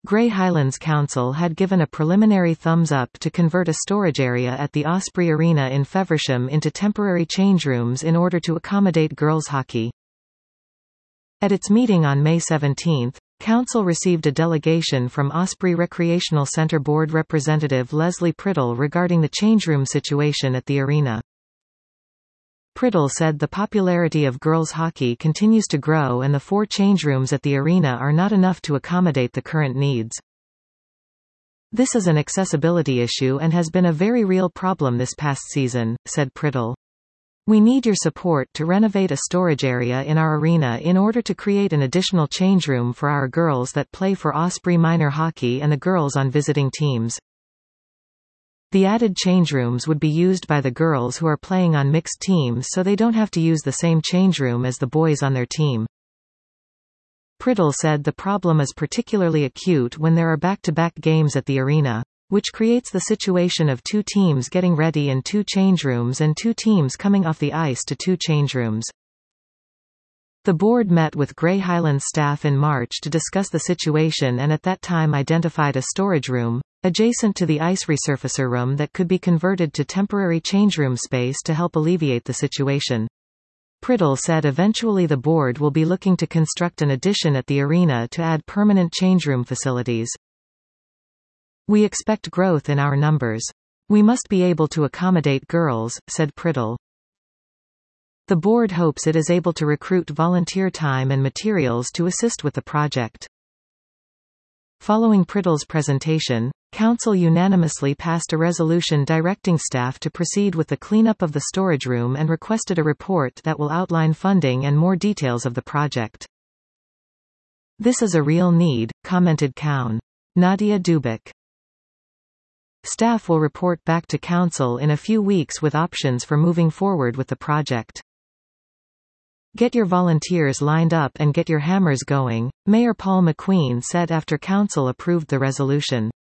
Grey Highlands Council had given a preliminary thumbs-up to convert a storage area at the Osprey Arena in Feversham into temporary change rooms in order to accommodate girls' hockey. At its meeting on May 17, Council received a delegation from Osprey Recreational Centre Board representative Leslie Priddle regarding the changeroom situation at the arena. Priddle said the popularity of girls' hockey continues to grow and the 4 changerooms at the arena are not enough to accommodate the current needs. This is an accessibility issue and has been a very real problem this past season, said Priddle. We need your support to renovate a storage area in our arena in order to create an additional changeroom for our girls that play for Osprey Minor Hockey and the girls on visiting teams. The added changerooms would be used by the girls who are playing on mixed teams so they don't have to use the same changeroom as the boys on their team. Priddle said the problem is particularly acute when there are back-to-back games at the arena, which creates the situation of 2 teams getting ready in 2 changerooms and 2 teams coming off the ice to 2 changerooms. The board met with Grey Highlands staff in March to discuss the situation and at that time identified a storage room, adjacent to the ice resurfacer room that could be converted to temporary changeroom space to help alleviate the situation. Priddle said eventually the board will be looking to construct an addition at the arena to add permanent changeroom facilities. We expect growth in our numbers. We must be able to accommodate girls, said Priddle. The board hopes it is able to recruit volunteer time and materials to assist with the project. Following Priddle's presentation, Council unanimously passed a resolution directing staff to proceed with the cleanup of the storage room and requested a report that will outline funding and more details of the project. This is a real need, commented Cown. Nadia Dubik. Staff will report back to Council in a few weeks with options for moving forward with the project. Get your volunteers lined up and get your hammers going, Mayor Paul McQueen said after Council approved the resolution.